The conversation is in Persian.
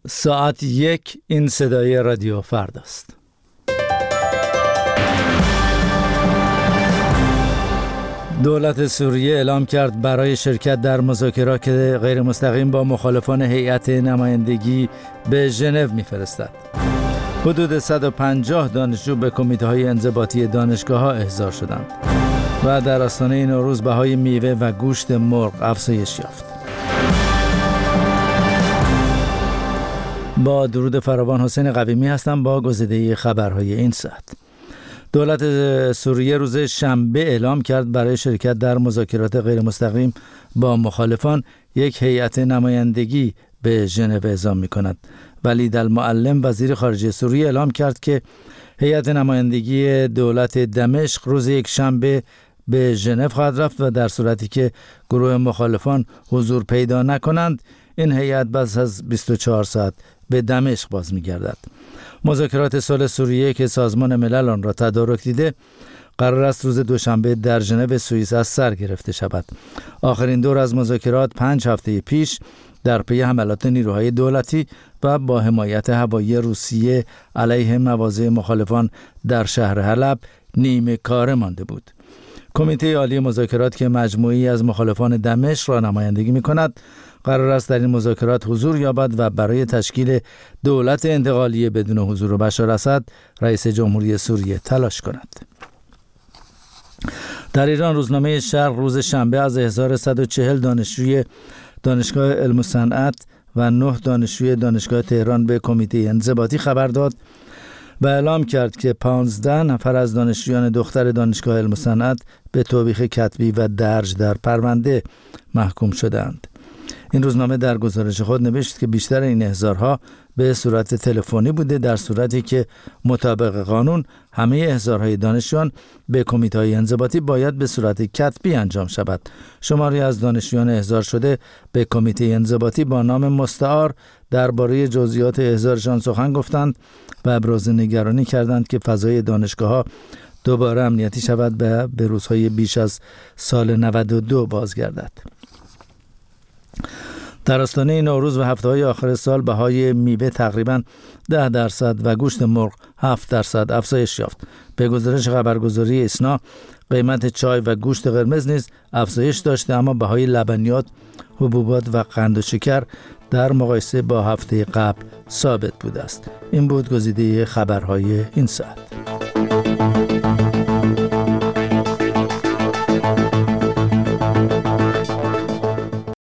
ساعت 1 این صدای رادیو فرداست. دولت سوریه اعلام کرد برای شرکت در مذاکرات غیر مستقیم با مخالفان هیئت نمایندگی به ژنو می‌فرستد. حدود 150 دانشجو به کمیته‌های انضباطی دانشگاه‌ها احضار شدند و در آستانه نوروز بهای میوه و گوشت مرغ افزایش یافت. با درود فراوان، حسین قویمی هستم با گزیده خبرهای این ساعت. دولت سوریه روز شنبه اعلام کرد برای شرکت در مذاکرات غیر مستقیم با مخالفان یک هیئت نمایندگی به ژنو اعزام می‌کند. ولید المعلم وزیر خارجه سوریه اعلام کرد که هیئت نمایندگی دولت دمشق روز یک شنبه به ژنو خواهد رفت و در صورتی که گروه مخالفان حضور پیدا نکنند این هیئت پس از 24 ساعت به دمشق باز می‌گردد. مذاکرات صلح سوریه که سازمان ملل آن را تدارک دیده قرار است روز دوشنبه در ژنو سوئیس از سر گرفته شود. آخرین دور از مذاکرات 5 هفته پیش در پی حملات نیروهای دولتی و با حمایت هوایی روسیه علیه مواضع مخالفان در شهر حلب نیمه کاره مانده بود. کمیته عالی مذاکرات که مجموعی از مخالفان دمشق را نمایندگی می‌کند قرار است در این مذاکرات حضور یابد و برای تشکیل دولت انتقالی بدون حضور بشار اسد رئیس جمهوری سوریه تلاش کند. در ایران روزنامه شرق روز شنبه از 1140 دانشجوی دانشگاه علم و صنعت و 9 دانشجوی دانشگاه تهران به کمیته انضباطی خبر داد و اعلام کرد که 15 نفر از دانشجویان دختر دانشگاه علم و صنعت به توبیخ کتبی و درج در پرونده محکوم شدند. این روزنامه در گزارش خود نوشت که بیشتر این احضارها به صورت تلفنی بوده، در صورتی که مطابق قانون همه احضارهای دانشجویان به کمیته‌های انضباطی باید به صورت کتبی انجام شود. شماری از دانشجویان احضار شده به کمیته انضباطی با نام مستعار درباره جزئیات احضارشان سخن گفتند و ابراز نگرانی کردند که فضای دانشگاه‌ها دوباره امنیتی شود و به روزهای بیش از سال 92 بازگردد. در آستانه نوروز و هفته‌های آخر سال بهای میوه تقریباً 10% و گوشت مرغ 7% افزایش یافت. به گزارش خبرگزاری اسنا قیمت چای و گوشت قرمز نیز افزایش داشته، اما بهای لبنیات، حبوبات و قند و شکر در مقایسه با هفته قبل ثابت بوده است. این بود گزیده خبرهای این ساعت.